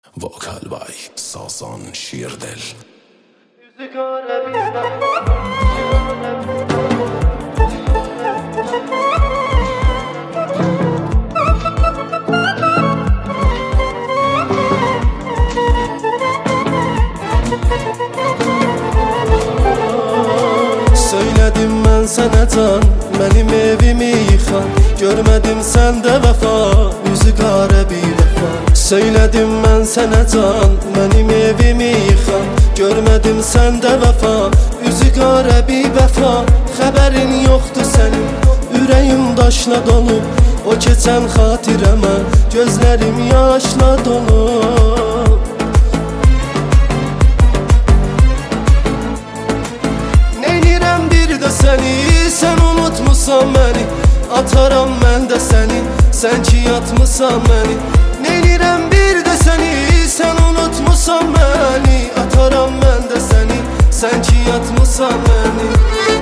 Vokal by Sazan Shirdel. Söyledim ben sana can, benim evimi yıkan. Görmedim sende vefa, yüzü kara bir defa. Söyledim ben sana can, benim evimi yıkan. Görmedim sende vefa, yüzü kara bir vefa. Haberin yoktu senin, yüreğim daşla dolu. O keçen hatireme, gözlerim yaşla dolu. Seni, sen unutmusan beni, ataram ben de seni. Sen ki yatmısan beni, neylirem bir de seni. Sen unutmusan beni, ataram ben de seni. Sen ki yatmısan beni.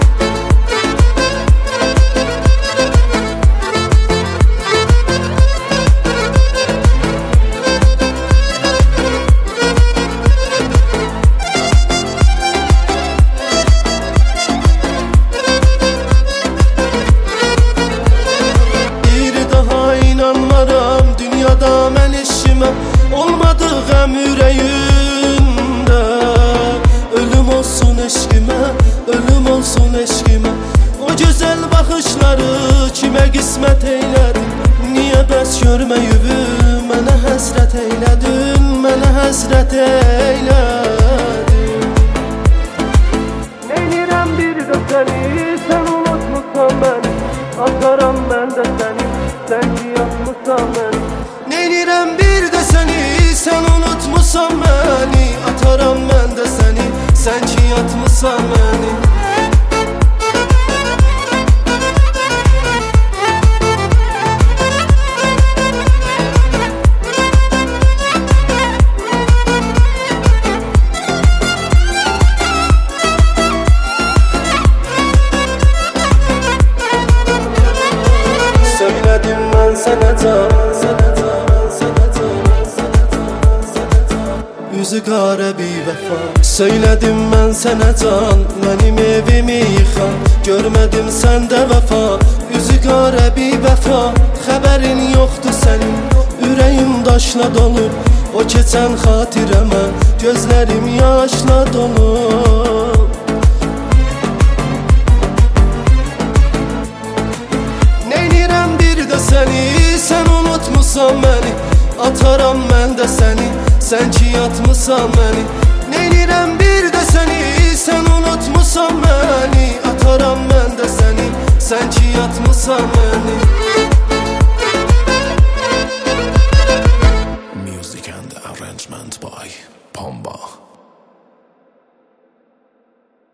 Olmadı gəm yüreğimde. Ölüm olsun eşkime, ölüm olsun eşkime. O güzel bakışları kime qismət eylədin? Niye bəs görməyübü mənə həsrət eylədin? Mənə həsrət eylədin. Neylirəm bir də səni, sen unutmuşsan beni. Ataram ben de seni, sen ki yatmışsan beni. Neylirəm bir də səni, sen unutmusan beni. Ataram ben de seni, sen ki yatmışsan beni. Söyledim ben sana can, yüzü kara bir vefa. Söyledim ben sana can, benim evimi yıkan. Görmedim sende vefa, yüzü kara bir vefa. Haberin yoktu senin, yüreğim daşla dolu. O keçen hatireme, gözlerim yaşla dolu. Neylirem bir de seni, sen unutmusan beni. Ataram ben de seni, sen ki yatmısan beni. Neylirem bir de seni, sen unutmusan beni. Ataram ben de seni, sen ki yatmısan beni. Music and arrangement by Pamba.